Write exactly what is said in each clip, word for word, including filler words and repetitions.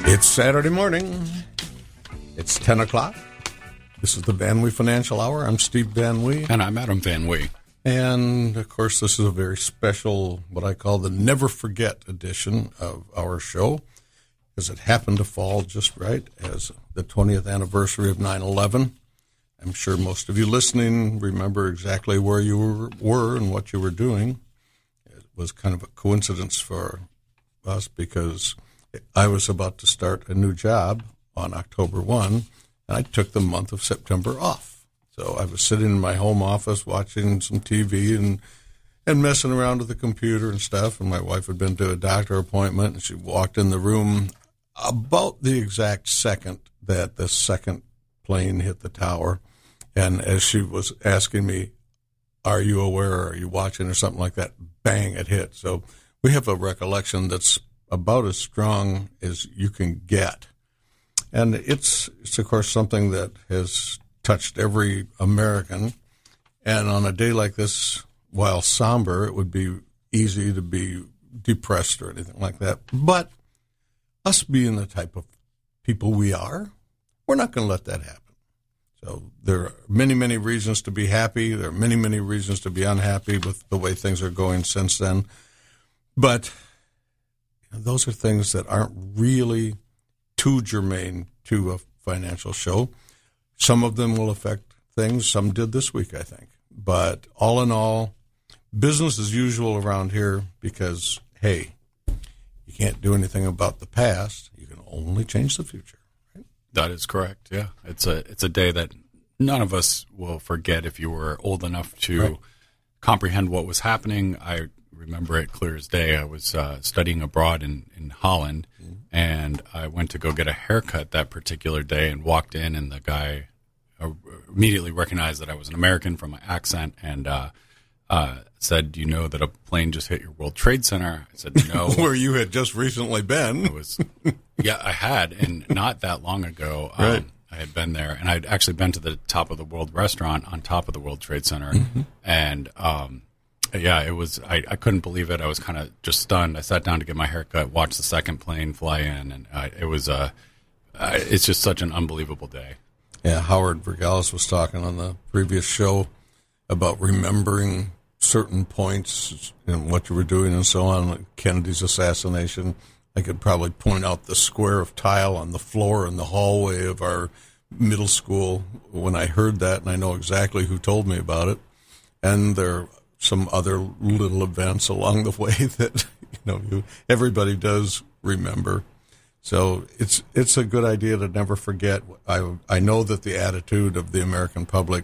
It's Saturday morning. It's ten o'clock. This is the Van Wee Financial Hour. I'm Steve Van Wee. And I'm Adam Van Wee. And, of course, this is a very special, what I call the Never Forget edition of our show, because it happened to fall just right as the twentieth anniversary of nine eleven. I'm sure most of you listening remember exactly where you were, were and what you were doing. It was kind of a coincidence for us because I was about to start a new job on October first, and I took the month of September off. So I was sitting in my home office watching some T V and and messing around with the computer and stuff, and my wife had been to a doctor appointment, and she walked in the room about the exact second that the second plane hit the tower. And as she was asking me, are you aware, are you watching, or something like that, bang, it hit. So we have a recollection that's about as strong as you can get. And it's, it's, of course, something that has touched every American. And on a day like this, while somber, it would be easy to be depressed or anything like that. But us being the type of people we are, we're not going to let that happen. So there are many, many reasons to be happy. There are many, many reasons to be unhappy with the way things are going since then. But those are things that aren't really too germane to a financial show. Some of them will affect things. Some did this week, I think. But all in all, business as usual around here because, hey, you can't do anything about the past. You can only change the future. Right? That is correct, yeah. It's a it's a day that none of us will forget if you were old enough to right. comprehend what was happening. I remember it clear as day. I was uh, studying abroad in, in Holland, mm-hmm. and I went to go get a haircut that particular day and walked in, and the guy uh, immediately recognized that I was an American from my accent and uh, uh, said, do you know that a plane just hit your World Trade Center? I said, no. Where you had just recently been. I was, yeah, I had, and not that long ago. Um, right. I had been there, and I'd actually been to the Top of the World restaurant on top of the World Trade Center, mm-hmm. and um, yeah, it was. I, I couldn't believe it. I was kind of just stunned. I sat down to get my haircut, watched the second plane fly in, and I, it was uh, uh, it's just such an unbelievable day. Yeah, Howard Vergalis was talking on the previous show about remembering certain points and what you were doing and so on, like Kennedy's assassination. I could probably point out the square of tile on the floor in the hallway of our middle school when I heard that, and I know exactly who told me about it. And there are some other little events along the way that, you know, you, everybody does remember. So it's it's a good idea to never forget. I I know that the attitude of the American public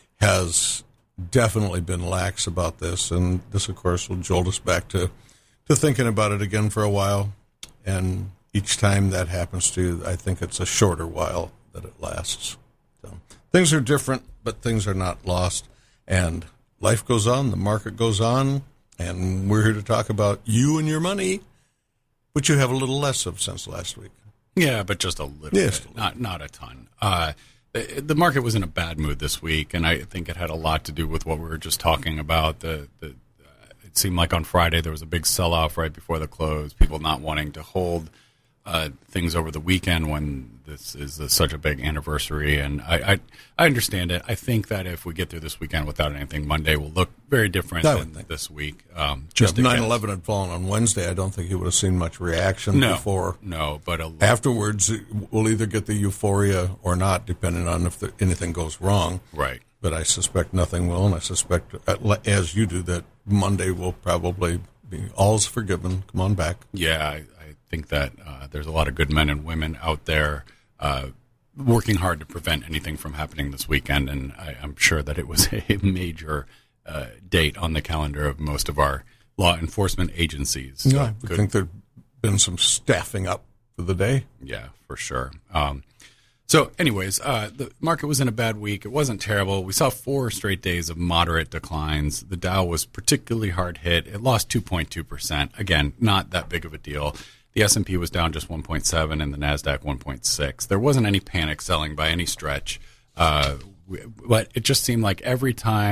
has definitely been lax about this, and this, of course, will jolt us back to, to thinking about it again for a while. And each time that happens to you, I think it's a shorter while that it lasts. So things are different, but things are not lost. And life goes on, the market goes on, and we're here to talk about you and your money, which you have a little less of since last week. Yeah, but just a little yes, bit, not not a ton. Uh, the, the market was in a bad mood this week, and I think it had a lot to do with what we were just talking about. The, the uh, it seemed like on Friday there was a big sell-off right before the close, people not wanting to hold uh, things over the weekend when this is a, such a big anniversary, and I, I I understand it. I think that if we get through this weekend without anything, Monday will look very different than think. this week. Um, just if nine eleven had fallen on Wednesday, I don't think you would have seen much reaction no, before. No, but a afterwards, we'll either get the euphoria or not, depending on if there, anything goes wrong. Right. But I suspect nothing will, and I suspect, as you do, that Monday will probably be all's forgiven. Come on back. Yeah, I, I think that uh, there's a lot of good men and women out there uh, working hard to prevent anything from happening this weekend, and I, I'm sure that it was a major uh, date on the calendar of most of our law enforcement agencies. So yeah, I good. think there's been some staffing up for the day. Yeah, for sure. Um, So anyways, uh, the market was in a bad week. It wasn't terrible. We saw four straight days of moderate declines. The Dow was particularly hard hit. It lost two point two percent. Again, not that big of a deal. The S and P was down just one point seven and the NASDAQ one point six. There wasn't any panic selling by any stretch. Uh, but it just seemed like every time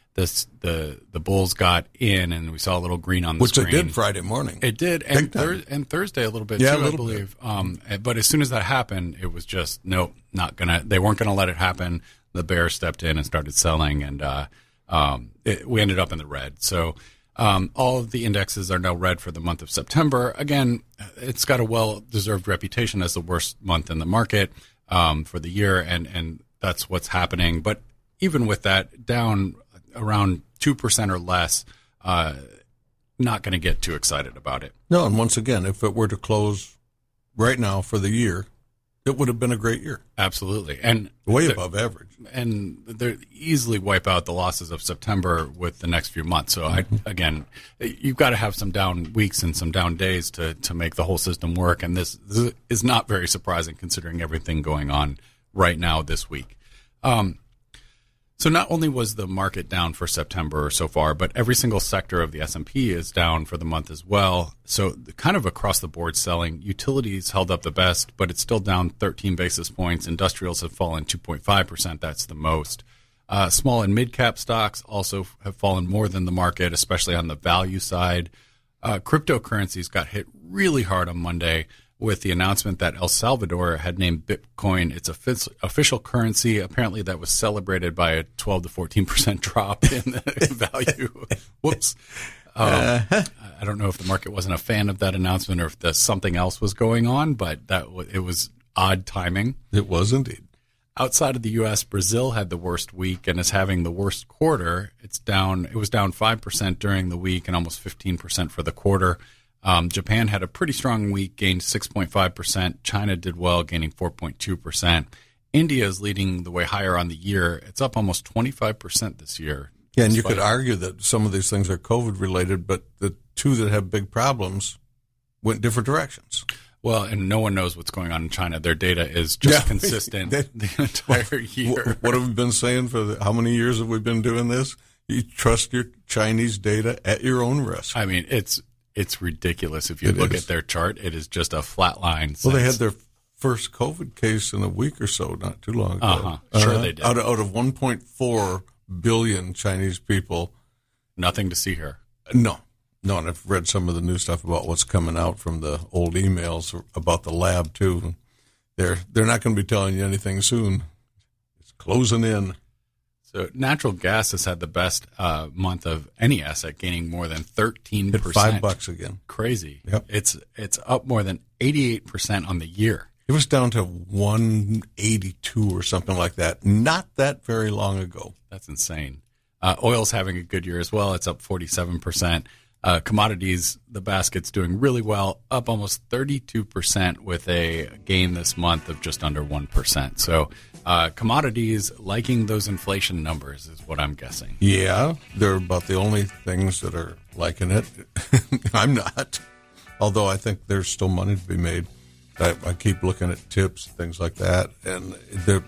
this the the bulls got in, and we saw a little green on the Which screen. Which they did Friday morning. It did, and, thir- and Thursday a little bit yeah, too, a little I believe. Um, but as soon as that happened, it was just nope, not gonna. They weren't gonna let it happen. The bears stepped in and started selling, and uh, um, it, we ended up in the red. So um, all of the indexes are now red for the month of September. Again, it's got a well-deserved reputation as the worst month in the market um, for the year, and and that's what's happening. But even with that, down around two percent or less, uh, not going to get too excited about it. No, and once again, if it were to close right now for the year, it would have been a great year. Absolutely. And way above average. And they easily wipe out the losses of September with the next few months. So, I, again, you've got to have some down weeks and some down days to, to make the whole system work. And this, this is not very surprising considering everything going on right now this week. Um, So not only was the market down for September so far, but every single sector of the S and P is down for the month as well. So kind of across the board selling. Utilities held up the best, but it's still down thirteen basis points. Industrials have fallen two point five percent. That's the most. Uh, small and mid-cap stocks also have fallen more than the market, especially on the value side. Uh, cryptocurrencies got hit really hard on Monday with the announcement that El Salvador had named Bitcoin its official currency. Apparently that was celebrated by a twelve to fourteen percent drop in the value. Whoops. Um, uh-huh. I don't know if the market wasn't a fan of that announcement or if the, something else was going on, but that it was odd timing. It was indeed. Outside of the U S, Brazil had the worst week and is having the worst quarter. It's down. It was down five percent during the week and almost fifteen percent for the quarter. Um, Japan had a pretty strong week, gained six point five percent. China did well, gaining four point two percent. India is leading the way higher on the year. It's up almost twenty-five percent this year. Yeah, and you could argue that some of these things are COVID-related, but the two that have big problems went different directions. Well, and no one knows what's going on in China. Their data is just yeah. consistent they, the entire year. What have we been saying for the, how many years have we been doing this? You trust your Chinese data at your own risk. I mean, it's It's ridiculous. If you it look is. at their chart, it is just a flat line. Well, they had their first COVID case in a week or so, not too long ago. Uh-huh. Sure uh, they did. Out of, out of one point four billion Chinese people. Nothing to see here. No. No, and I've read some of the new stuff about what's coming out from the old emails about the lab, too. They're, they're not going to be telling you anything soon. It's closing in. So natural gas has had the best uh, month of any asset, gaining more than thirteen percent. Hit five bucks again. Crazy. Yep. It's it's up more than eighty-eight percent on the year. It was down to one eighty-two or something like that not that very long ago. That's insane. Uh, oil's having a good year as well. It's up forty-seven percent. Uh, commodities, the basket's doing really well, up almost thirty-two percent with a gain this month of just under one percent. So uh, commodities liking those inflation numbers is what I'm guessing. Yeah, they're about the only things that are liking it. I'm not, although I think there's still money to be made. I, I keep looking at tips, things like that, and there,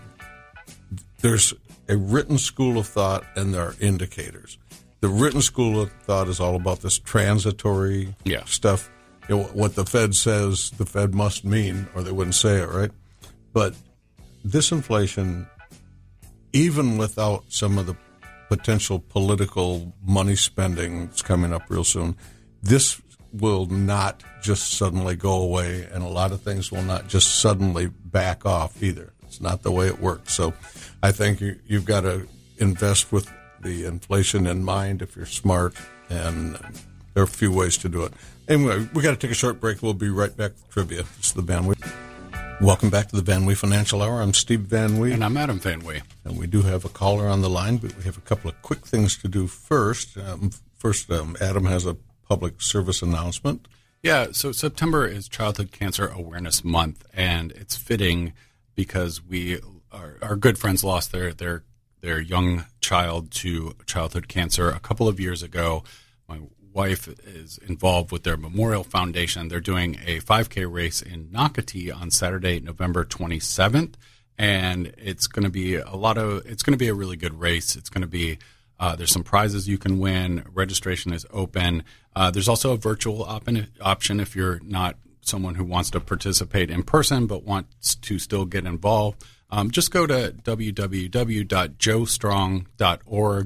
there's a written school of thought and there are indicators. The written school of thought is all about this transitory yeah. stuff. You know, what the Fed says, the Fed must mean, or they wouldn't say it, right? But this inflation, even without some of the potential political money spending that's coming up real soon, this will not just suddenly go away, and a lot of things will not just suddenly back off either. It's not the way it works. So I think you, you've got to invest with the inflation in mind if you're smart, and there are a few ways to do it. Anyway, we got to take a short break. We'll be right back with trivia. This is the Van Wee. Welcome back to the Van Wee Financial Hour. I'm Steve Van Wee. And I'm Adam Van Wee. And we do have a caller on the line, but we have a couple of quick things to do first. Um, first, um, Adam has a public service announcement. Yeah, so September is Childhood Cancer Awareness Month, and it's fitting because we our, our good friends lost their their their young child to childhood cancer a couple of years ago. My wife is involved with their Memorial Foundation. They're doing a five K race in Nocatee on Saturday, November twenty-seventh, and it's going to be a lot of. It's going to be a really good race. It's going to be. Uh, there's some prizes you can win. Registration is open. Uh, there's also a virtual op- option if you're not someone who wants to participate in person but wants to still get involved. Um, just go to w w w dot joe strong dot org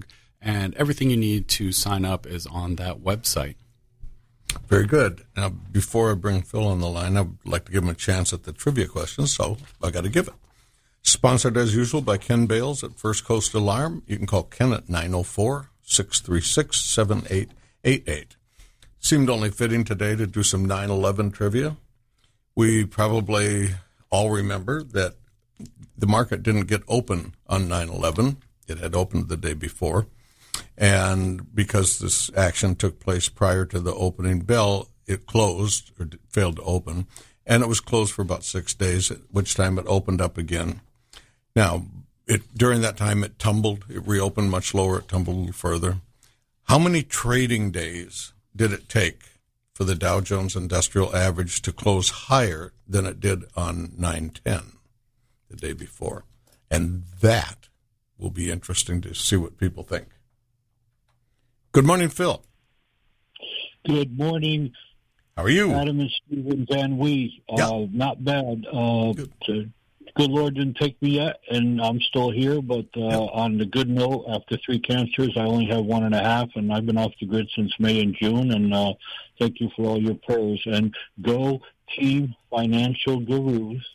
and everything you need to sign up is on that website. Very good. Now, before I bring Phil on the line, I'd like to give him a chance at the trivia question, so I got to give it. Sponsored, as usual, by Ken Bales at First Coast Alarm. You can call Ken at nine oh four, six three six, seven eight eight eight. Seemed only fitting today to do some nine eleven trivia. We probably all remember that the market didn't get open on nine eleven. It had opened the day before. And because this action took place prior to the opening bell, it closed, or failed to open. And it was closed for about six days, at which time it opened up again. Now, it, during that time, it tumbled. It reopened much lower. It tumbled a little further. How many trading days did it take for the Dow Jones Industrial Average to close higher than it did on nine ten, the day before? And that will be interesting to see what people think. Good morning, Phil. Good morning. How are you? Adam and Stephen Van Wee. Uh, yeah. Not bad. Uh, good. To, good Lord didn't take me yet, and I'm still here. But uh, yeah. On the good note, after three cancers, I only have one and a half, and I've been off the grid since May and June. And uh, thank you for all your prayers. And go Team Financial Gurus.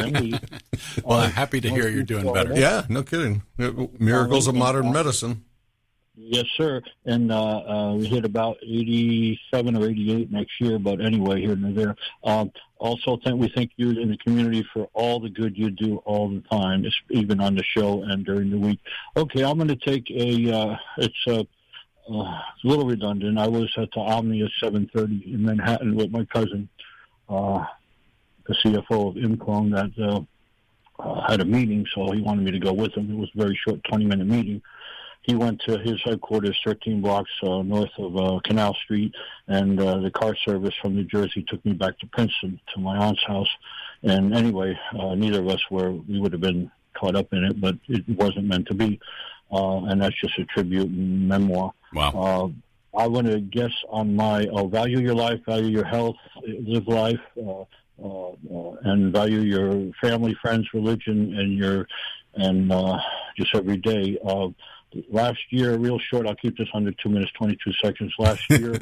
Well, I'm happy to hear you're doing better. Yeah, no kidding. Miracles of modern medicine. Yes, sir. And uh, uh, we hit about eighty-seven or eighty-eight next year, but anyway, here and there. Um, also, thank, we thank you in the community for all the good you do all the time, even on the show and during the week. Okay, I'm going to take a, uh, it's a, uh, a little redundant. I was at the Omni at seven thirty in Manhattan with my cousin, uh, the C F O of ImClone, that uh, uh, had a meeting, so he wanted me to go with him. It was a very short twenty-minute meeting. He went to his headquarters thirteen blocks uh, north of uh, Canal Street, and uh, the car service from New Jersey took me back to Princeton, to my aunt's house. And anyway, uh, neither of us were, we would have been caught up in it, but it wasn't meant to be. Uh, and that's just a tribute and memoir. Wow. Uh, I want to guess on my, oh, value your life, value your health, live life, uh, uh, uh, and value your family, friends, religion, and your, and uh, just every day. Uh, Last year, real short, I'll keep this under two minutes, twenty-two seconds. Last year,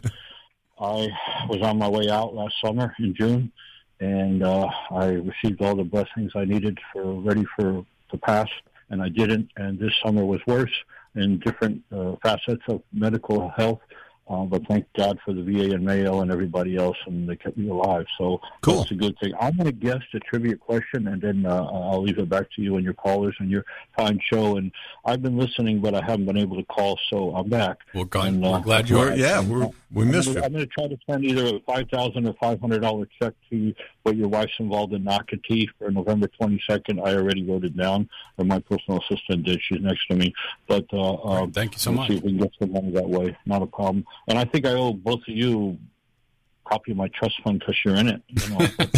I was on my way out last summer in June, and uh, I received all the blessings I needed for ready for the pass, and I didn't. And this summer was worse in different uh, facets of medical health. Uh, but thank God for the V A and Mayo and everybody else, and they kept me alive. So cool. That's a good thing. I'm going to guess the trivia question, and then uh, I'll leave it back to you and your callers and your fine show. And I've been listening, but I haven't been able to call, so I'm back. Well, God, and, we're uh, glad you are. Yeah, we're, we missed I'm gonna, you. I'm going to try to send either a five thousand dollars or five hundred dollars check to you, but your wife's involved in Nocatee for November twenty-second. I already wrote it down, or my personal assistant did. She's next to me. But uh, right, um, thank you so we'll much. See if we can get some money that way. Not a problem. And I think I owe both of you a copy of my trust fund because you're in it. You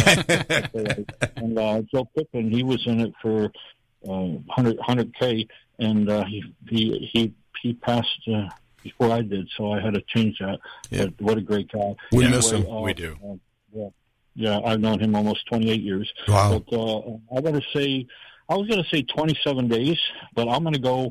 know. And uh, Joe Pippin, he was in it for uh, one hundred, one hundred K, and uh, he he he he passed uh, before I did, so I had to change that. Yeah. But what a great guy! We anyway, miss him. Uh, we do. Uh, yeah, yeah, I've known him almost twenty-eight years. Wow. But uh, I'm going to say, I was going to say twenty-seven days, but I'm going to go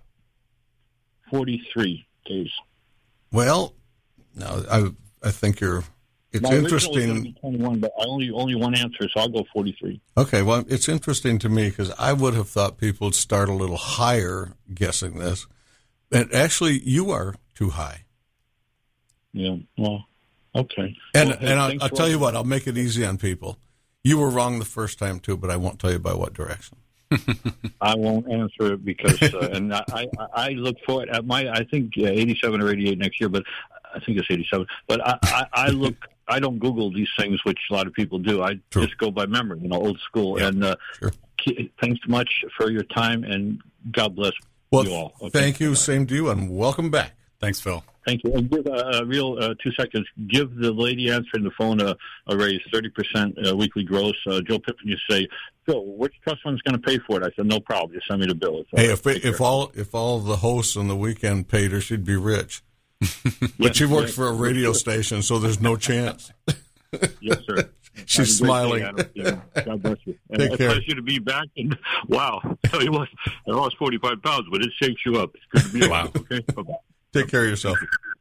forty-three days. Well, no, I I think you're. It's My interesting. original was gonna be twenty-one, but I only only one answer, so I'll go forty-three. Okay, well, it's interesting to me because I would have thought people would start a little higher guessing this, and actually, you are too high. Yeah. Well, okay. And well, hey, and I'll, thanks I'll for tell all- you what, I'll make it easy on people. You were wrong the first time too, but I won't tell you by what direction. I won't answer it because, uh, and I, I, I look forward at my, I think uh, eighty-seven or eighty-eight next year, but I think it's eighty-seven. But I, I, I look, I don't Google these things, which a lot of people do. I True. just go by memory, you know, old school. Yeah, and uh, sure. Thanks much for your time, and God bless Well, you all. Okay? thank you. Same to you, and welcome back. Thanks, Phil. Thank you. And give a, a real uh, two seconds. Give the lady answering the phone a, a raise, thirty percent uh, weekly gross. Uh, Joe Pippin, you say, Phil, which trust fund's going to pay for it? I said, no problem. Just send me the bill. It's all Hey, right. if Take if care. all if all the hosts on the weekend paid her, she'd be rich. But Yes, she works yes. for a radio station, so there's no chance. Yes, sir. She's smiling. Day, God bless you. And Take it's care. a pleasure to be back. And wow, I tell you what, I lost forty-five pounds, but it shakes you up. It's good to be Wow. back. Okay, bye-bye. Take care of yourself.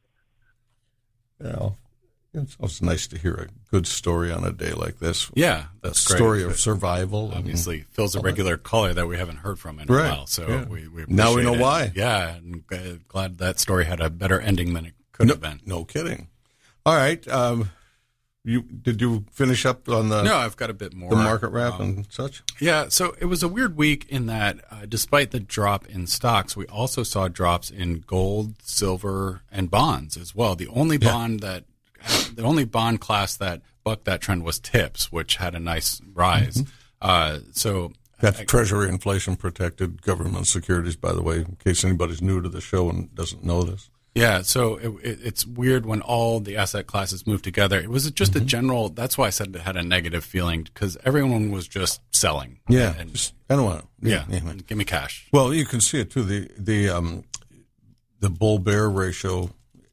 Yeah, it's always nice to hear a good story on a day like this. Yeah, A that's great. story of survival. and- Obviously, Phil's a regular caller that we haven't heard from in Right, a while, so yeah. we, we Now we appreciate know it. why. Yeah, and g- glad that story had a better ending than it could no, have been. no kidding. All right. Um, you did you finish up on the No, I've got a bit more. the market wrap Um, and such? Yeah, so it was a weird week in that uh, despite the drop in stocks, we also saw drops in gold, silver, and bonds as well. The only Yeah. bond that, the only bond class that bucked that trend was TIPS, which had a nice rise. Mm-hmm. Uh, so That's I- Treasury inflation protected government securities, by the way, in case anybody's new to the show and doesn't know this. Yeah, so it, it, it's weird when all the asset classes move together. It was just Mm-hmm. a general. That's why I said it had a negative feeling because everyone was just selling. Yeah, and, just, I don't want to. yeah, yeah. give me cash. Well, you can see it too. The the um, the bull bear ratio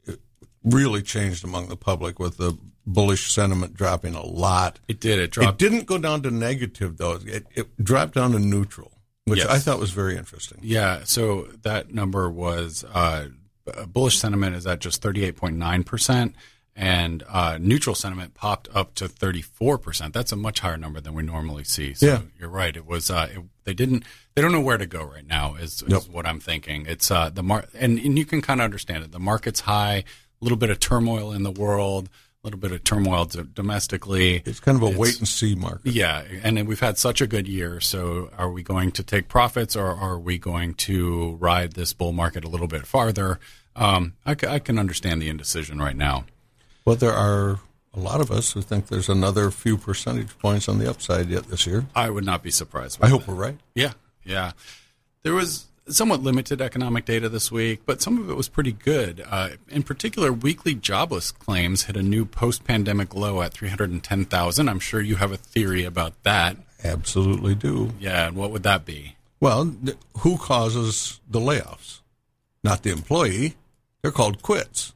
really changed among the public with the bullish sentiment dropping a lot. It did. It It dropped. didn't go down to negative though. It, it dropped down to neutral, which Yes. I thought was very interesting. Yeah, so that number was uh, bullish sentiment is at just thirty-eight point nine percent, and uh, neutral sentiment popped up to thirty-four percent. That's a much higher number than we normally see. So Yeah. you're right. It was uh, it, they didn't they don't know where to go right now. Is, is Yep. what I'm thinking. It's uh, the mar- and, and you can kind of understand it. The market's high, a little bit of turmoil in the world, a little bit of turmoil d- domestically. It's kind of a It's- wait and see market. Yeah, and then we've had such a good year. So, are we going to take profits, or are we going to ride this bull market a little bit farther? Um, I, c- I can understand the indecision right now. But there are a lot of us who think there's another few percentage points on the upside yet this year. I would not be surprised. I With hope that. we're right. Yeah, yeah. There was somewhat limited economic data this week, but some of it was pretty good. Uh, in particular, weekly jobless claims hit a new post-pandemic low at three hundred ten thousand. I'm sure you have a theory about that. Absolutely do. Yeah, and what would that be? Well, th- who causes the layoffs? Not the employee. They're called quits.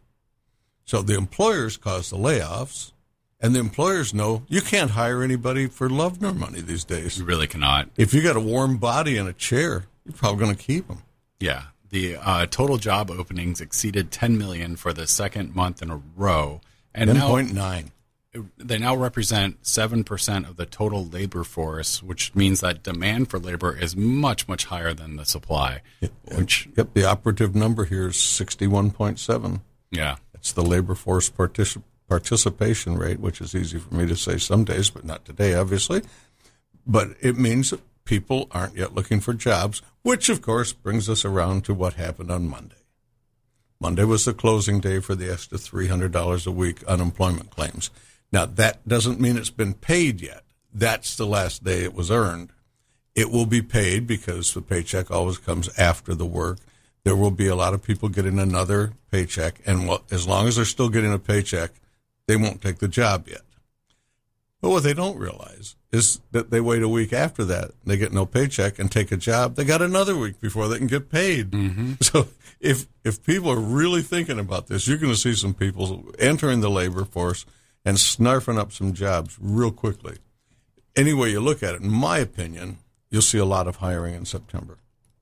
So the employers cause the layoffs, and the employers know you can't hire anybody for love nor money these days. You really cannot. If you got a warm body in a chair, you're probably going to keep them. Yeah, the uh, total job openings exceeded ten million for the second month in a row, and ten now point nine. they now represent seven percent of the total labor force, which means that demand for labor is much, much higher than the supply. Which, Yep, the operative number here is sixty-one point seven. yeah, It's the labor force partic- participation rate, which is easy for me to say some days, but not today, obviously. But it means that people aren't yet looking for jobs, which, of course, brings us around to what happened on Monday. Monday was the closing day for the extra three hundred dollars a week unemployment claims. Now, that doesn't mean it's been paid yet. That's the last day it was earned. It will be paid because the paycheck always comes after the work. There will be a lot of people getting another paycheck, and what, as long as they're still getting a paycheck, they won't take the job yet. But what they don't realize is that they wait a week after that, they get no paycheck and take a job. They got another week before they can get paid. Mm-hmm. So if if people are really thinking about this, you're going to see some people entering the labor force and snarfing up some jobs real quickly. Any way you look at it, in my opinion, you'll see a lot of hiring in September.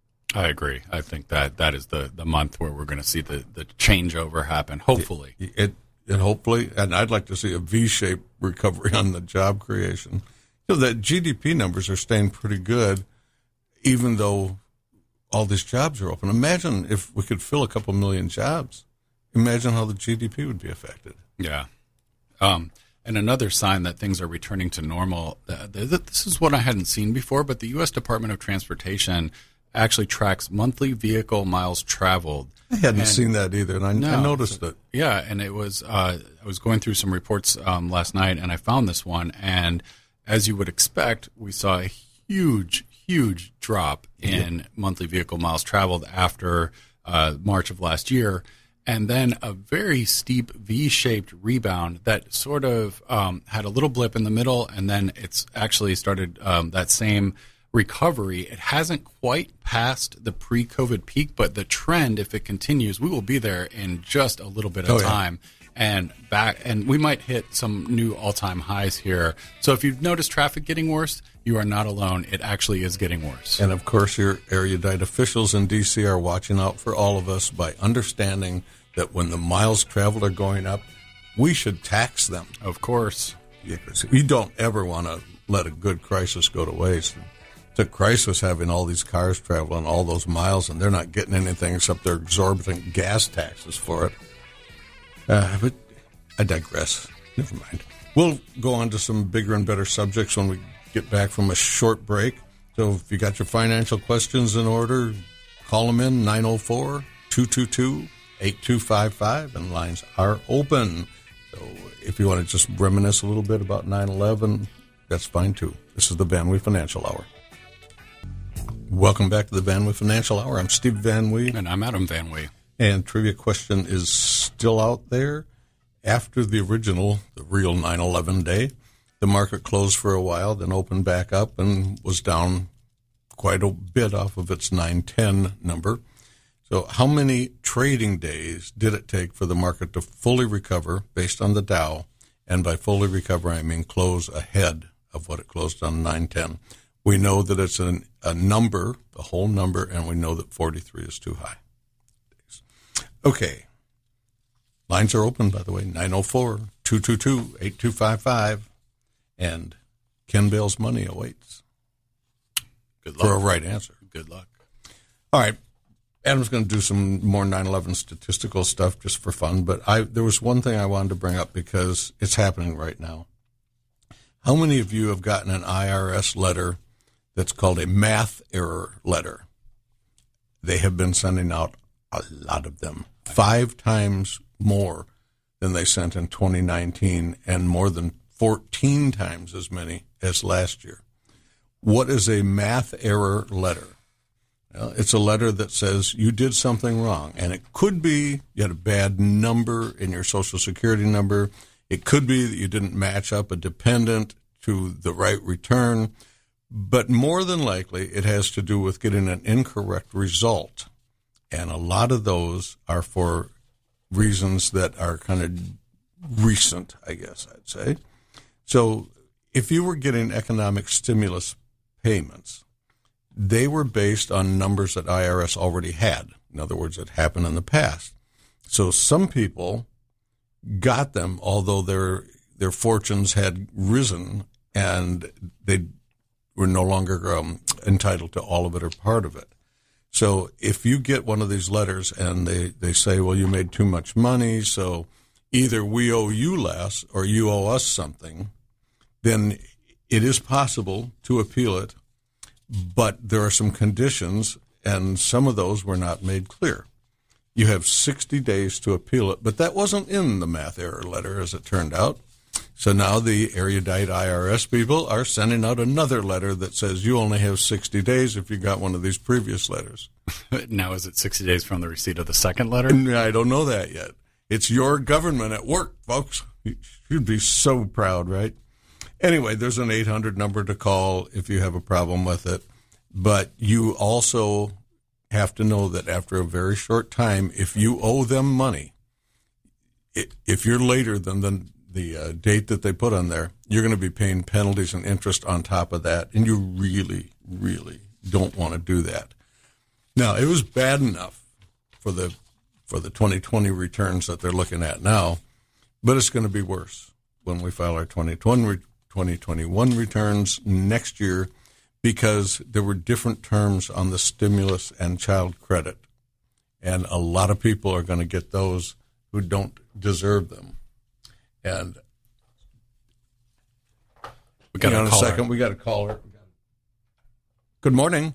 I agree. I think that that is the, the month where we're going to see the, the changeover happen, hopefully. It, it, it hopefully, and I'd like to see a V-shaped recovery on the job creation. You know, the G D P numbers are staying pretty good, even though all these jobs are open. Imagine if we could fill a couple million jobs. Imagine how the G D P would be affected. Yeah. Um, and another sign that things are returning to normal, uh, th- th- this is what I hadn't seen before, but the U S Department of Transportation actually tracks monthly vehicle miles traveled. I hadn't And- seen that either, and I, No. I noticed it. Yeah, and it was uh, I was going through some reports um, last night, and I found this one. And as you would expect, we saw a huge, huge drop in monthly vehicle miles traveled after uh, March of last year, and then a very steep V-shaped rebound that sort of um, had a little blip in the middle, and then it's actually started um, that same recovery. It hasn't quite passed the pre-COVID peak, but the trend, if it continues, we will be there in just a little bit of Oh, yeah. time. and back, and we might hit some new all-time highs here. So if you've noticed traffic getting worse, you are not alone. It actually is getting worse. And of course, your erudite officials in D C are watching out for all of us by understanding that when the miles traveled are going up, we should tax them. Of course. Yeah, you don't ever want to let a good crisis go to waste. It's a crisis having all these cars traveling all those miles, and they're not getting anything except their exorbitant gas taxes for it. Uh, but I digress. Never mind. We'll go on to some bigger and better subjects when we get back from a short break. So if you got your financial questions in order, call them in, nine oh four, two two two, eight two five five, and lines are open. So if you want to just reminisce a little bit about nine eleven, that's fine too. This is the Van Wee Financial Hour. Welcome back to the Van Wee Financial Hour. I'm Steve Van Wee. And I'm Adam Van Wee. And trivia question is still out there. After the original, the real nine eleven day, the market closed for a while, then opened back up and was down quite a bit off of its nine ten number. So how many trading days did it take for the market to fully recover based on the Dow? And by fully recover, I mean close ahead of what it closed on nine ten. We know that it's an, a number, the whole number, and we know that forty-three is too high. Okay. Lines are open, by the way, nine oh four, two two two, eight two five five. And Ken Bale's money awaits. Good luck. For a right answer. Good luck. All right. Adam's going to do some more nine eleven statistical stuff just for fun, but I there was one thing I wanted to bring up because it's happening right now. How many of you have gotten an I R S letter that's called a math error letter? They have been sending out a lot of them, five times more than they sent in twenty nineteen and more than fourteen times as many as last year. What is a math error letter? Well, it's a letter that says you did something wrong, and it could be you had a bad number in your Social Security number. It could be that you didn't match up a dependent to the right return, but more than likely it has to do with getting an incorrect result, and a lot of those are for reasons that are kind of recent, I guess I'd say. So if you were getting economic stimulus payments, they were based on numbers that I R S already had. In other words, it happened in the past. So some people got them, although their their fortunes had risen and they were no longer um, entitled to all of it or part of it. So if you get one of these letters and they, they say, well, you made too much money, so either we owe you less or you owe us something, then it is possible to appeal it. But there are some conditions, and some of those were not made clear. You have sixty days to appeal it, but that wasn't in the math error letter, as it turned out. So now the erudite I R S people are sending out another letter that says you only have sixty days if you got one of these previous letters. Now, is it sixty days from the receipt of the second letter? I don't know that yet. It's your government at work, folks. You'd be so proud, right? Anyway, there's an eight hundred number to call if you have a problem with it. But you also have to know that after a very short time, if you owe them money, if you're later than the, the uh, date that they put on there, you're going to be paying penalties and interest on top of that. And you really, really don't want to do that. Now, it was bad enough for the for the twenty twenty returns that they're looking at now, but it's going to be worse when we file our twenty twenty-one returns next year, because there were different terms on the stimulus and child credit. And a lot of people are going to get those who don't deserve them. And we got hang on a a second. We got a caller. Good morning.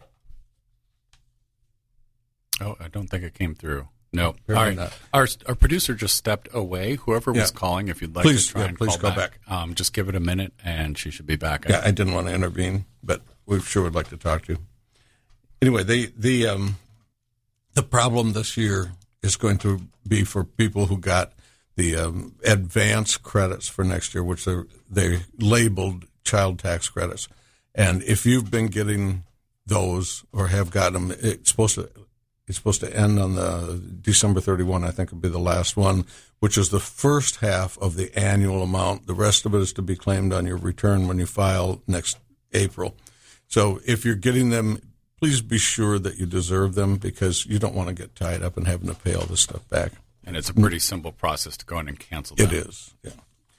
Oh, I don't think it came through. No. Apparently All right. not. Our our producer just stepped away. Whoever was Yeah. calling, if you'd like Please, to try yeah, and please call go back, Um, just give it a minute, and she should be back. Yeah, I didn't want to intervene, but we sure would like to talk to you. Anyway, the the um, the problem this year is going to be for people who got the um, advance credits for next year, which they they labeled child tax credits. And if you've been getting those or have gotten them, it's supposed to It's supposed to end on the December thirty-first, I think would be the last one, which is the first half of the annual amount. The rest of it is to be claimed on your return when you file next April. So if you're getting them, please be sure that you deserve them, because you don't want to get tied up in having to pay all this stuff back. And it's a pretty simple process to go in and cancel them. It is, yeah.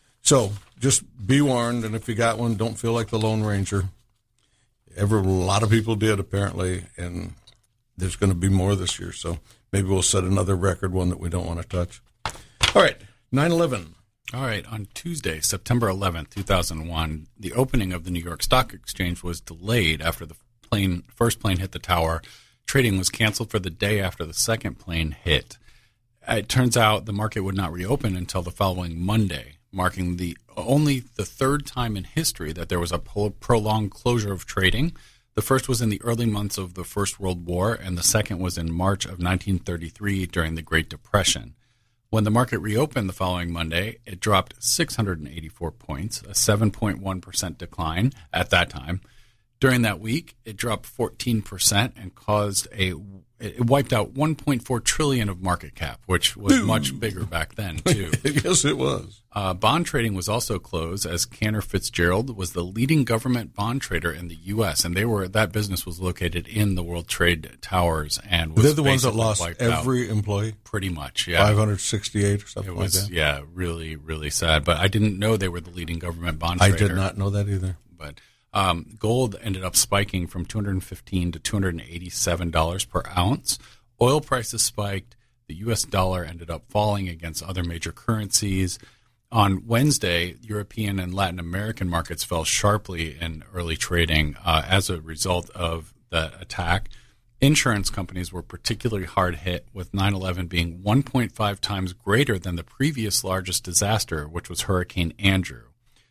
So just be warned, and if you got one, don't feel like the Lone Ranger. Ever, a lot of people did, apparently, and there's going to be more this year, so maybe we'll set another record, one that we don't want to touch. All right, nine eleven. All right, on Tuesday, September eleventh, two thousand one, the opening of the New York Stock Exchange was delayed after the plane, first plane hit the tower. Trading was canceled for the day after the second plane hit. It turns out the market would not reopen until the following Monday, marking the only the third time in history that there was a pro- prolonged closure of trading. The first was in the early months of the First World War, and the second was in March of nineteen thirty-three during the Great Depression. When the market reopened the following Monday, it dropped six hundred eighty-four points, a seven point one percent decline at that time. During that week, it dropped fourteen percent and caused a it wiped out one point four trillion dollars of market cap, which was Boom. much bigger back then, too. Yes, it was. Uh, bond trading was also closed, as Cantor Fitzgerald was the leading government bond trader in the U S, and they were that business was located in the World Trade Towers and was They're the ones that lost every out. employee? Pretty much, yeah. five hundred sixty-eight or something it was, like that? Yeah, really, really sad. But I didn't know they were the leading government bond trader. I did not know that either. But um, gold ended up spiking from two hundred fifteen dollars to two hundred eighty-seven dollars per ounce. Oil prices spiked. The U S dollar ended up falling against other major currencies. On Wednesday, European and Latin American markets fell sharply in early trading uh, as a result of the attack. Insurance companies were particularly hard hit, with nine eleven being one point five times greater than the previous largest disaster, which was Hurricane Andrew.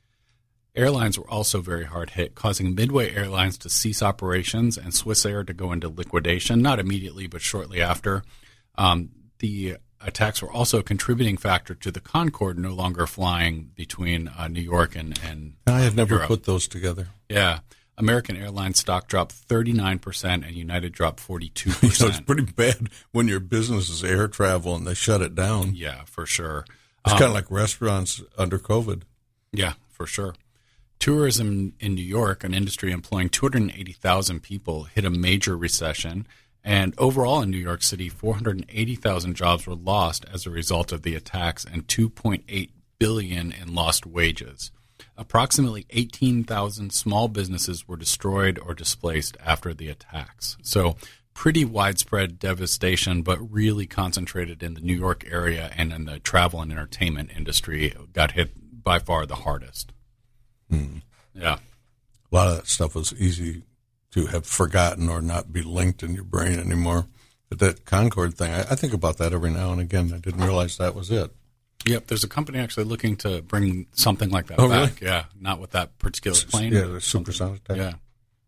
Airlines were also very hard hit, causing Midway Airlines to cease operations and Swissair to go into liquidation, not immediately, but shortly after. Um, the attacks were also a contributing factor to the Concorde no longer flying between uh, New York and, and I had never Europe. put those together. Yeah. American Airlines stock dropped thirty-nine percent and United dropped forty-two percent. You know, it's pretty bad when your business is air travel and they shut it down. Yeah, for sure. It's um, kind of like restaurants under COVID. Yeah, for sure. Tourism in New York, an industry employing two hundred eighty thousand people, hit a major recession. And overall in New York City, four hundred eighty thousand jobs were lost as a result of the attacks and two point eight billion dollars in lost wages. Approximately eighteen thousand small businesses were destroyed or displaced after the attacks. So pretty widespread devastation, but really concentrated in the New York area, and in the travel and entertainment industry got hit by far the hardest. Hmm. Yeah. A lot of that stuff was easy to have forgotten or not be linked in your brain anymore. But that Concorde thing, I, I think about that every now and again. I didn't realize that was it. Yep, there's a company actually looking to bring something like that oh, back. Really? Yeah, not with that particular plane. Yeah, the supersonic type. Yeah.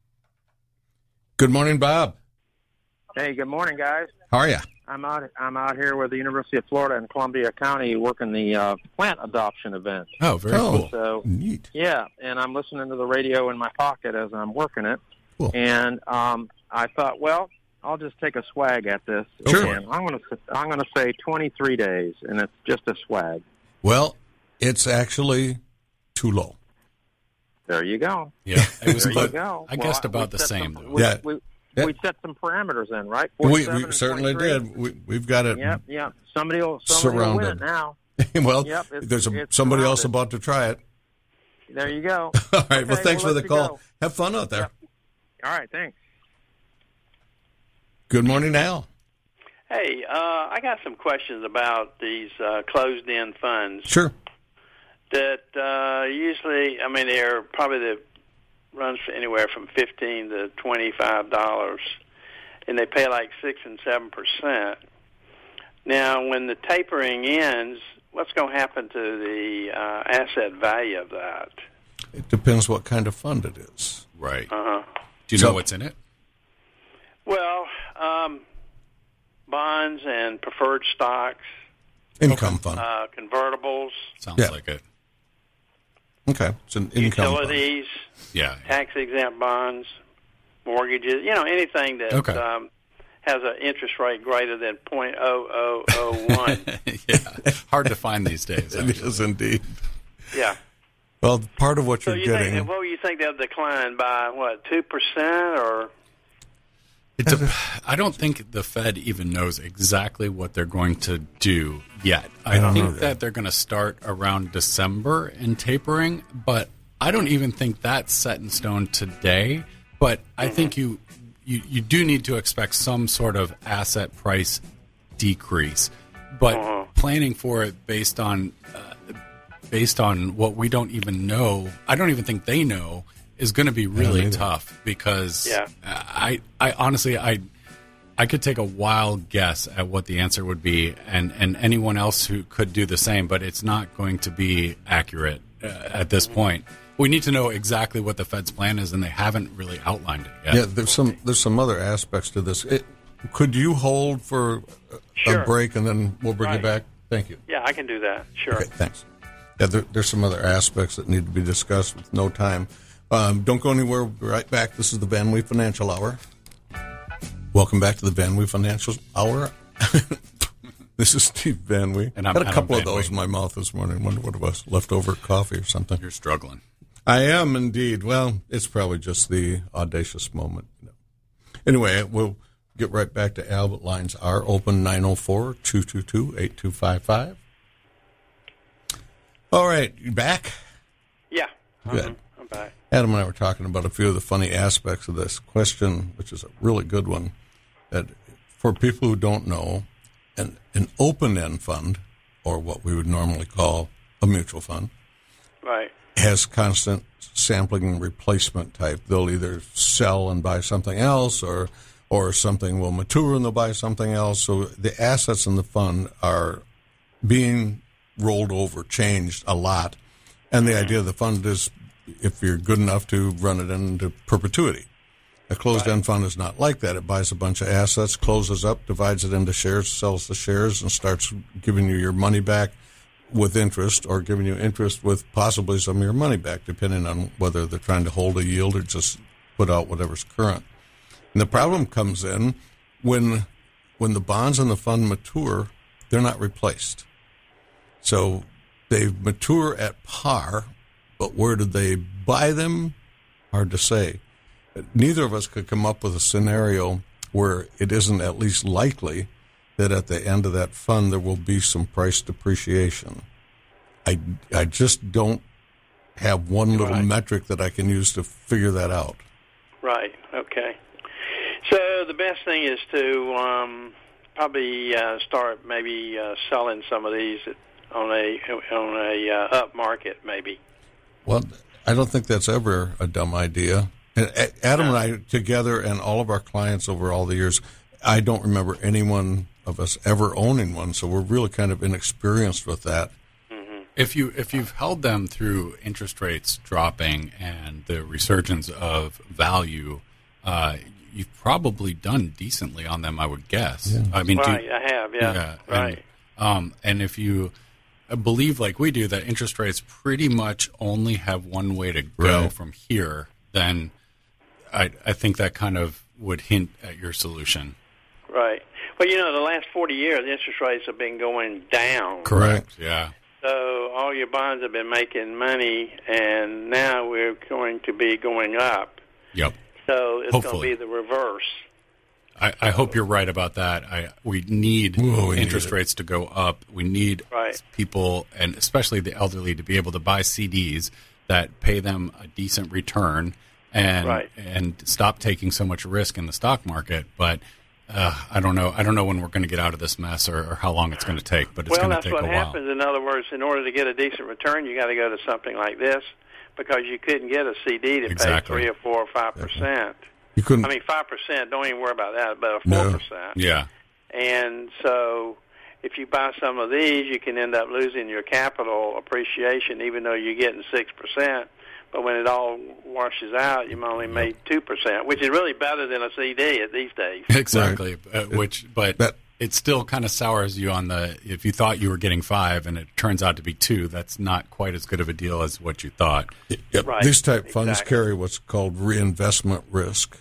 Good morning, Bob. Hey, good morning, guys. How are you? I'm out. I'm out here with the University of Florida in Columbia County working the uh, plant adoption event. Oh, very oh, cool. So neat. Yeah, and I'm listening to the radio in my pocket as I'm working it. Cool. And um, I thought, well, I'll just take a swag at this. Sure. And I'm going to. I'm going to say twenty-three days, and it's just a swag. Well, it's actually too low. There you go. Yeah, it was there about, you go. I well, guessed about the set same. Some, though. we, Yeah. We, Yeah. we set some parameters in, right? We, we certainly did. We, we've got it. Yep, yep. Somebody will, somebody will win it now. well, Yep, it's- there's a, it's somebody else surrounded. about to try it. There you go. All right. Okay, well, thanks we'll for the let you call. go. Have fun out there. Yep. All right. Thanks. Good morning, Al. Hey, uh, I got some questions about these uh, closed-end funds. Sure. That uh, usually, I mean, they're probably the runs for anywhere from fifteen to twenty-five dollars, and they pay like six and seven percent. Now, when the tapering ends, what's going to happen to the uh, asset value of that? It depends what kind of fund it is. Right. Uh huh. Do you So- know what's in it? Well, um, bonds and preferred stocks, Income fund. uh, convertibles, Sounds Yeah. like it. Okay. It's an income fund. utilities. Yeah. Tax-exempt bonds, mortgages, you know, anything that Okay. um, has an interest rate greater than point oh oh oh one. Yeah, hard to find these days. It is indeed. Yeah. Well, part of what So you're you getting. think, what do you think they'll decline by? What, two percent or? It's a, I don't think the Fed even knows exactly what they're going to do yet. I, I don't think know that that. they're going to start around December in tapering, but I don't even think that's set in stone today. But I mm-hmm. think you, you you do need to expect some sort of asset price decrease, but uh-huh. planning for it based on uh, based on what we don't even know. I don't even think they know. Is going to be really tough because yeah. I, I honestly, I, I could take a wild guess at what the answer would be, and, and anyone else who could do the same, but it's not going to be accurate uh, at this point. We need to know exactly what the Fed's plan is, and they haven't really outlined it yet. Yeah, there's some there's some other aspects to this. It, could you hold for a, sure. a break, and then we'll bring right. you back? Thank you. Yeah, I can do that. Sure. Okay, thanks. Yeah, there, there's some other aspects that need to be discussed with no time. Um, don't go anywhere. We'll be right back. This is the Van Wee Financial Hour. Welcome back to the Van Wee Financial Hour. This is Steve Van Wee. And I'm had a couple Adam of those Van in my mouth this morning. Wonder what it was, leftover coffee or something. You're struggling. I am indeed. Well, it's probably just the audacious moment. Anyway, we'll get right back to Albert. Lines are open, nine oh four, two two two, eight two five five. All right, you back? Yeah. Good. Mm-hmm. I'm back. Adam and I were talking about a few of the funny aspects of this question, which is a really good one, that for people who don't know, an, an open-end fund, or what we would normally call a mutual fund, right, has constant sampling and replacement type. They'll either sell and buy something else, or or something will mature and they'll buy something else. So the assets in the fund are being rolled over, changed a lot. And the idea of the fund is, if you're good enough to run it into perpetuity. A closed-end right. fund is not like that. It buys a bunch of assets, closes up, divides it into shares, sells the shares, and starts giving you your money back with interest, or giving you interest with possibly some of your money back, depending on whether they're trying to hold a yield or just put out whatever's current. And the problem comes in when when the bonds in the fund mature, they're not replaced. So they mature at par, but where did they buy them? Hard to say. Neither of us could come up with a scenario where it isn't at least likely that at the end of that fund there will be some price depreciation. I, I just don't have one little right. metric that I can use to figure that out. Right, okay. So the best thing is to um, probably uh, start maybe uh, selling some of these on a on a uh, up market, maybe. Well, I don't think that's ever a dumb idea. And Adam and I together, and all of our clients over all the years, I don't remember anyone of us ever owning one, so we're really kind of inexperienced with that. Mm-hmm. If you if you've held them through interest rates dropping and the resurgence of value, uh, you've probably done decently on them, I would guess. Yeah. I mean, right, do, I have, yeah, yeah right. And, um, and if you believe, like we do, that interest rates pretty much only have one way to go right. from here, then I, I think that kind of would hint at your solution. Right. Well, you know, the last forty years, interest rates have been going down. Correct. Yeah. So all your bonds have been making money, and now we're going to be going up. Yep. So it's Hopefully. going to be the reverse. I, I hope you're right about that. I we need Whoa, we interest need rates to go up. We need right. people, and especially the elderly, to be able to buy C Ds that pay them a decent return, and right. and stop taking so much risk in the stock market. But uh, I don't know. I don't know when we're going to get out of this mess, or, or how long it's going to take. But it's well, going to that's take what a happens. while. In other words, in order to get a decent return, you got to go to something like this, because you couldn't get a C D to Exactly. pay three or four or five percent. You couldn't. I mean, five percent. Don't even worry about that. But a No. four percent. Yeah. And so, if you buy some of these, you can end up losing your capital appreciation, even though you're getting six percent. But when it all washes out, you only made two percent, which is really better than a C D at these days. Exactly. Uh, which, but that, it still kind of sours you on the, if you thought you were getting five and it turns out to be two, that's not quite as good of a deal as what you thought. Yep. Right, These type funds exactly. carry what's called reinvestment risk.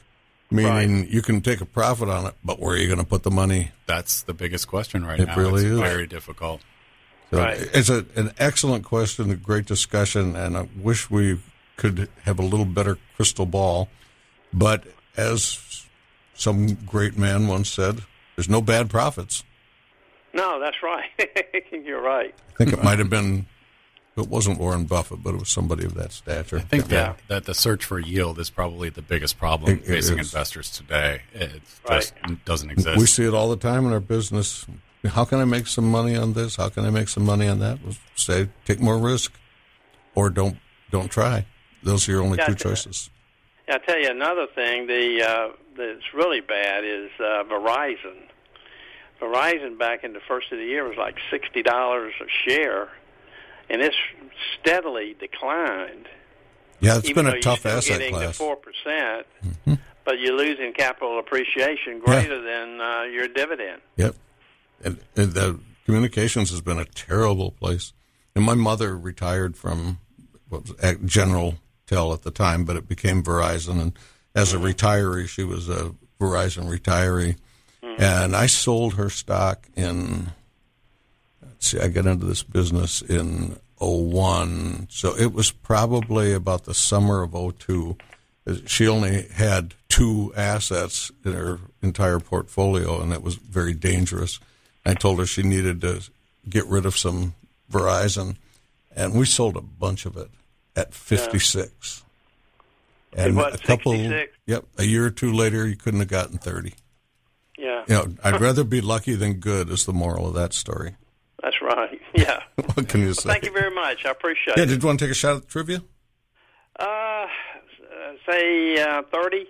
meaning right. you can take a profit on it, but where are you going to put the money? That's the biggest question right it now. It really it's is. very difficult. So right. It's a, an excellent question, a great discussion, and I wish we could have a little better crystal ball. But as some great man once said, there's no bad profits. No, that's right. You're right. I think it might have been, it wasn't Warren Buffett, but it was somebody of that stature. I think yeah. that, that the search for yield is probably the biggest problem it, it facing is. investors today. It right. just doesn't exist. We see it all the time in our business. How can I make some money on this? How can I make some money on that? We'll say, take more risk, or don't don't try. Those are your only yeah, two choices. Yeah, I'll tell you another thing. The uh, that's really bad is uh, Verizon. Verizon back in the first of the year was like sixty dollars a share, and it's steadily declined. Yeah, it's even been though a tough you're still asset getting class. the four percent, mm-hmm. but you're losing capital appreciation greater yeah. than uh, your dividend. Yep. And, and the communications has been a terrible place. And my mother retired from what was General Tel at the time, but it became Verizon. And as a retiree, she was a Verizon retiree. Mm-hmm. And I sold her stock in, let's see, I got into this business in oh one. So it was probably about the summer of oh two. She only had two assets in her entire portfolio, and it was very dangerous. I told her she needed to get rid of some Verizon, and we sold a bunch of it at fifty-six. Yeah. And what, a couple, sixty-six? Yep, a year or two later, you couldn't have gotten thirty. Yeah. You know, I'd rather be lucky than good is the moral of that story. That's right. Yeah. What can you say? Well, thank you very much. I appreciate yeah, it. Did you want to take a shot at the trivia? Uh, say uh, thirty.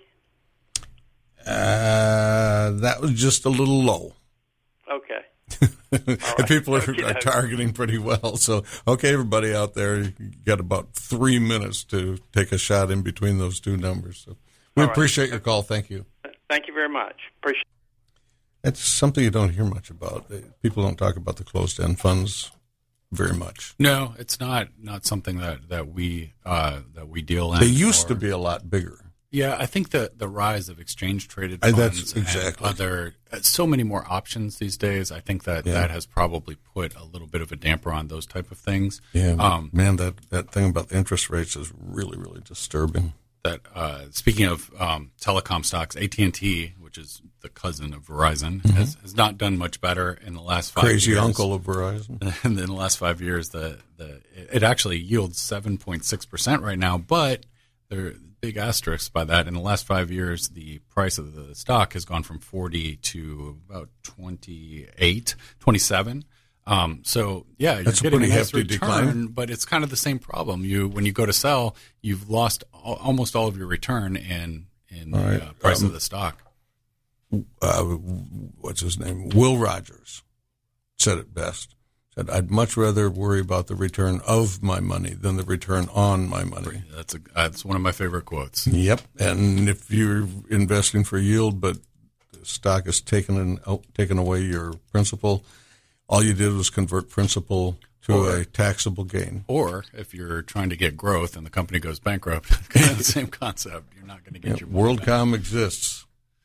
Uh, that was just a little low. Okay. Right. People are, okay. are targeting pretty well. So, okay, everybody out there, you got about three minutes to take a shot in between those two numbers. So we All appreciate right. your call. Thank you. Thank you very much. Appreciate it. It's something you don't hear much about. People don't talk about the closed-end funds very much. No, it's not not something that that we uh, that we deal in. They used or, to be a lot bigger. Yeah, I think the the rise of exchange traded I, funds that's exactly. and other so many more options these days. I think that yeah. that has probably put a little bit of a damper on those type of things. Yeah, um, man, that that thing about the interest rates is really really disturbing. That uh, speaking of um, telecom stocks, A T and T, which is the cousin of Verizon, mm-hmm. has, has not done much better in the last five Crazy years. Crazy uncle of Verizon. And in the last five years, the the it actually yields seven point six percent right now, but there. Big asterisk by that. In the last five years, the price of the stock has gone from forty to about twenty-eight, twenty-seven. Um, so yeah, you're That's getting a a nice hefty return, decline. but it's kind of the same problem. You when you go to sell, you've lost all, almost all of your return in in the right. uh, price um, of the stock. Uh, what's his name? Will Rogers said it best. Said, I'd much rather worry about the return of my money than the return on my money. That's a, that's one of my favorite quotes. Yep. And if you're investing for yield, but the stock is taken in, oh, taken away your principal, all you did was convert principal to or, a taxable gain. Or if you're trying to get growth and the company goes bankrupt, kind of the same concept. You're not going to get Yep. your money WorldCom back. exists.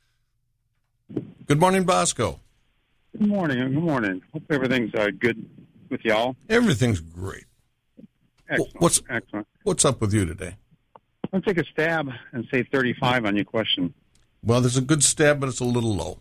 Good morning, Bosco. Good morning. Good morning. Hope everything's uh, good with y'all. Everything's great. Excellent. What's Excellent. What's up with you today? I'll take a stab and say thirty-five on your question. Well, there's a good stab, but it's a little low.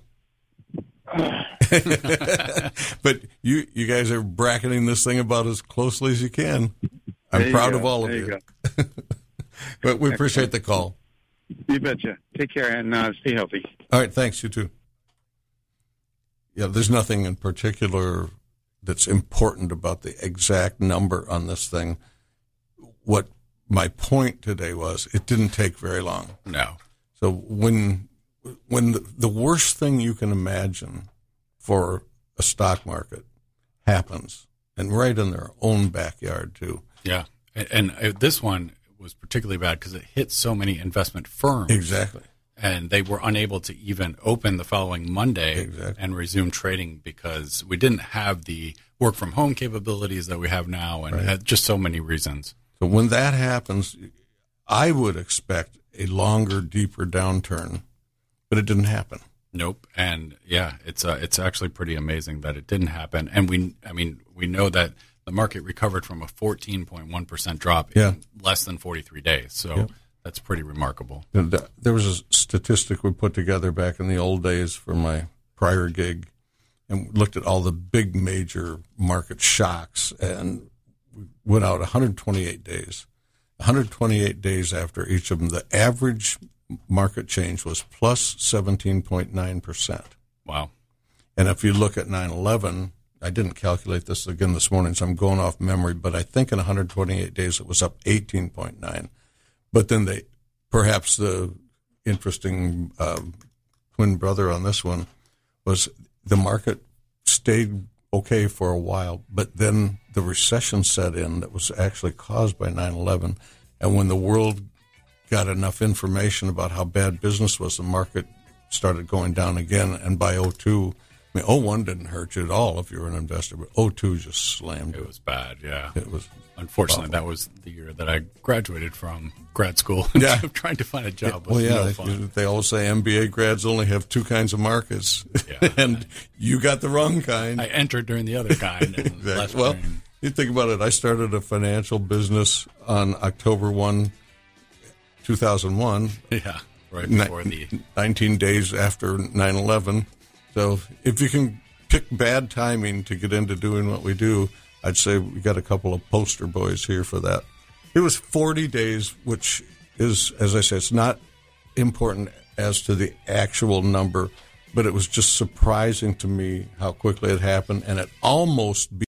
But you you guys are bracketing this thing about as closely as you can. I'm There you proud go. of all of There you. you But we appreciate the call. You betcha. Take care and uh, stay healthy. All right, thanks. You too. Yeah, there's nothing in particular that's important about the exact number on this thing. What my point today was, it didn't take very long. No. So when when the, the worst thing you can imagine for a stock market happens, and right in their own backyard too. Yeah, and, and this one was particularly bad because it hit so many investment firms. Exactly. And they were unable to even open the following Monday Exactly. and resume trading because we didn't have the work from home capabilities that we have now, and Right. had just so many reasons. So when that happens, I would expect a longer, deeper downturn but it didn't happen. Nope. And yeah, it's uh, it's actually pretty amazing that it didn't happen. And we, I mean, we know that the market recovered from a fourteen point one percent drop Yeah. in less than forty-three days. So Yeah. that's pretty remarkable. And, uh, there was a statistic we put together back in the old days for my prior gig, and looked at all the big major market shocks, and we went out one hundred twenty-eight days. one hundred twenty-eight days after each of them, the average market change was plus seventeen point nine percent. Wow. And if you look at nine eleven, I didn't calculate this again this morning, so I'm going off memory, but I think in one hundred twenty-eight days it was up eighteen point nine. But then they, perhaps the interesting uh, twin brother on this one was the market stayed okay for a while, but then the recession set in that was actually caused by nine eleven. And when the world got enough information about how bad business was, the market started going down again. And by oh two, I mean, oh one didn't hurt you at all if you were an investor, but oh two just slammed It you. was bad, yeah. It was Unfortunately, awful. that was the year that I graduated from grad school. Yeah. Trying to find a job was Well, yeah, no they, fun. they always say M B A grads only have two kinds of markets, Yeah. and you got the wrong kind. I entered during the other kind. And Exactly. left Well, during- you think about it. I started a financial business on October first, two thousand one, yeah, right ni- before the nineteen days after nine eleven. So if you can pick bad timing to get into doing what we do, I'd say we got a couple of poster boys here for that. It was forty days, which is, as I say, it's not important as to the actual number, but it was just surprising to me how quickly it happened, and it almost